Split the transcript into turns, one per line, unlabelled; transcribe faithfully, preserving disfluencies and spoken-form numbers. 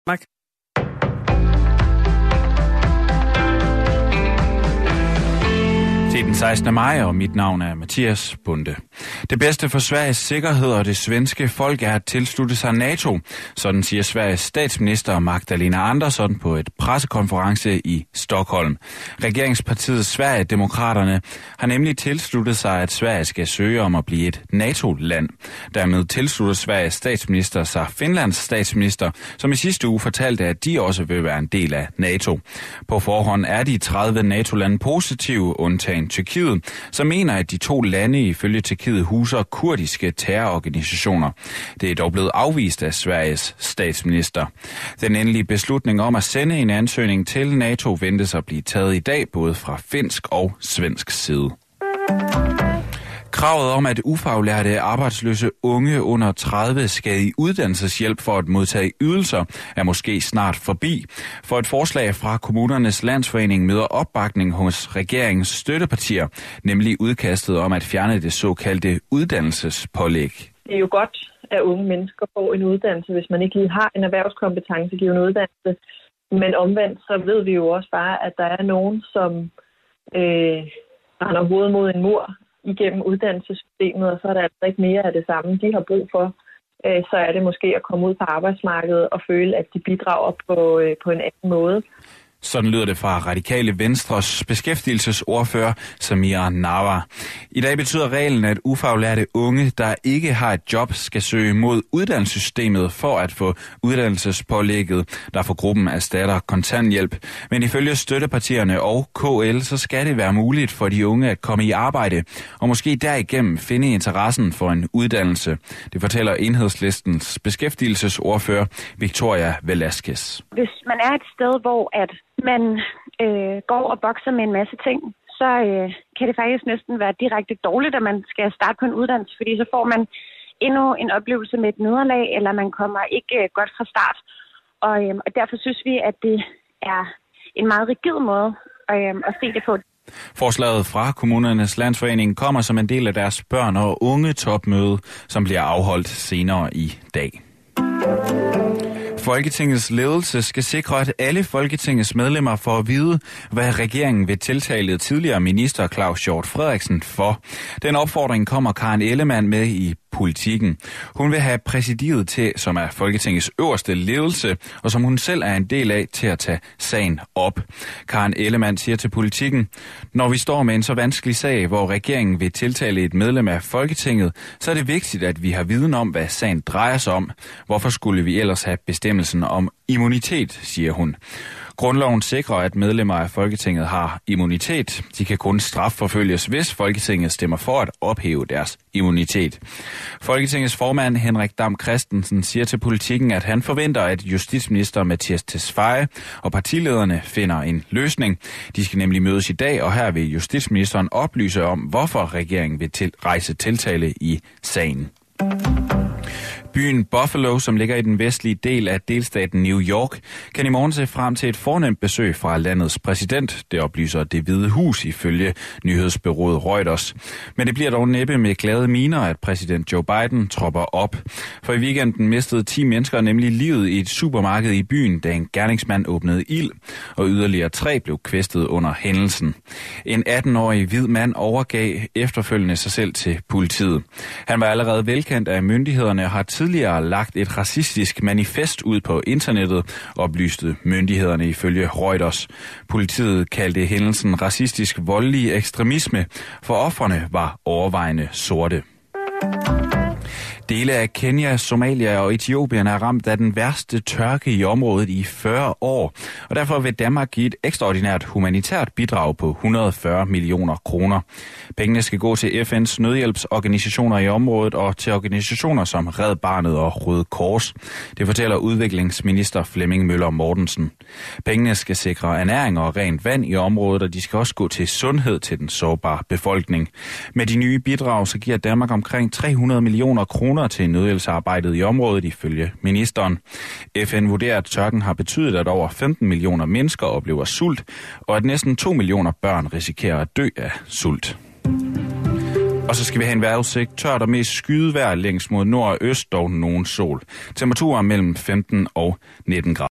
Mark. Det er den sekstende maj, og mit navn er Mathias Bunde. Det bedste for Sveriges sikkerhed og det svenske folk er at tilslutte sig NATO. Sådan siger Sveriges statsminister Magdalena Andersson på et pressekonference i Stockholm. Regeringspartiet Sverigedemokraterne har nemlig tilsluttet sig, at Sverige skal søge om at blive et NATO-land. Dermed tilslutter Sveriges statsminister sig Finlands statsminister, som i sidste uge fortalte, at de også vil være en del af NATO. På forhånd er de tredive NATO-lande positive, undtagen Tyrkiet, som mener, at de to lande ifølge Tyrkiet huser kurdiske terrororganisationer. Det er dog blevet afvist af Sveriges statsminister. Den endelige beslutning om at sende en ansøgning til NATO ventes at blive taget i dag, både fra finsk og svensk side. Kravet om, at ufaglærte arbejdsløse unge under tredive skal i uddannelseshjælp for at modtage ydelser, er måske snart forbi. For et forslag fra Kommunernes Landsforening møder opbakning hos regeringens støttepartier, nemlig udkastet om at fjerne det såkaldte uddannelsespålæg.
Det er jo godt, at unge mennesker får en uddannelse, hvis man ikke lige har en erhvervskompetencegivende uddannelse. Men omvendt så ved vi jo også bare, at der er nogen, som øh, render hovedet mod en mur igennem uddannelsessystemet, og så er der altså ikke mere af det samme, de har brug for. Så er det måske at komme ud på arbejdsmarkedet og føle, at de bidrager på, på en anden måde.
Sådan lyder det fra Radikale Venstres beskæftigelsesordfører Samira Nawa. I dag betyder reglen, at ufaglærte unge, der ikke har et job, skal søge mod uddannelsessystemet for at få uddannelsespålægget, der for gruppen erstatter kontanthjælp. Men ifølge støttepartierne og K L, så skal det være muligt for de unge at komme i arbejde, og måske derigennem finde interessen for en uddannelse. Det fortæller Enhedslistens beskæftigelsesordfører Victoria Velasquez.
Hvis man er et sted, hvor at man øh, går og bokser med en masse ting, så øh, kan det faktisk næsten være direkte dårligt, at man skal starte på en uddannelse, fordi så får man endnu en oplevelse med et nederlag, eller man kommer ikke øh, godt fra start. Og, øh, og derfor synes vi, at det er en meget rigid måde øh, at se det på.
Forslaget fra Kommunernes Landsforening kommer som en del af deres børn- og unge topmøde, som bliver afholdt senere i dag. Folketingets ledelse skal sikre, at alle Folketingets medlemmer får at vide, hvad regeringen vil tiltale tidligere minister Claus Hjort Frederiksen for. Den opfordring kommer Karen Ellemann med i Politikken. Hun vil have præsidiet til, som er Folketingets øverste ledelse, og som hun selv er en del af, til at tage sagen op. Karen Ellemann siger til Politikken: når vi står med en så vanskelig sag, hvor regeringen vil tiltale et medlem af Folketinget, så er det vigtigt, at vi har viden om, hvad sagen drejer sig om. Hvorfor skulle vi ellers have bestemmelsen om immunitet, siger hun. Grundloven sikrer, at medlemmer af Folketinget har immunitet. De kan kun strafforfølges, hvis Folketinget stemmer for at ophæve deres immunitet. Folketingets formand Henrik Dam Kristensen siger til Politikken, at han forventer, at justitsminister Mattias Tesfaye og partilederne finder en løsning. De skal nemlig mødes i dag, og her vil justitsministeren oplyse om, hvorfor regeringen vil til- rejse tiltale i sagen. Byen Buffalo, som ligger i den vestlige del af delstaten New York, kan i morgen se frem til et fornemt besøg fra landets præsident. Det oplyser Det Hvide Hus ifølge nyhedsbureauet Reuters. Men det bliver dog næppe med glade miner, at præsident Joe Biden tropper op. For i weekenden mistede ti mennesker nemlig livet i et supermarked i byen, da en gerningsmand åbnede ild, og yderligere tre blev kvæstet under hændelsen. En atten-årig hvid mand overgav efterfølgende sig selv til politiet. Han var allerede velkendt af myndighederne og har tidligere lagt et racistisk manifest ud på internettet, oplyste myndighederne ifølge Reuters. Politiet kaldte hændelsen racistisk voldelig ekstremisme, for ofrene var overvejende sorte. Dele af Kenya, Somalia og Etiopien er ramt af den værste tørke i området i fyrre år, og derfor vil Danmark give et ekstraordinært humanitært bidrag på et hundrede og fyrre millioner kroner. Pengene skal gå til F N's nødhjælpsorganisationer i området og til organisationer som Red Barnet og Røde Kors. Det fortæller udviklingsminister Flemming Møller Mortensen. Pengene skal sikre ernæring og rent vand i området, og de skal også gå til sundhed til den sårbare befolkning. Med de nye bidrag så giver Danmark omkring tre hundrede millioner kroner til nødhjælpsarbejdet i området ifølge ministeren. F N vurderer, at tørken har betydet, at over femten millioner mennesker oplever sult, og at næsten to millioner børn risikerer at dø af sult. Og så skal vi have en vejrudsigt. Tørt og mest skydevejr længst mod nord og øst, dog nogen sol. Temperaturer mellem femten og nitten grader.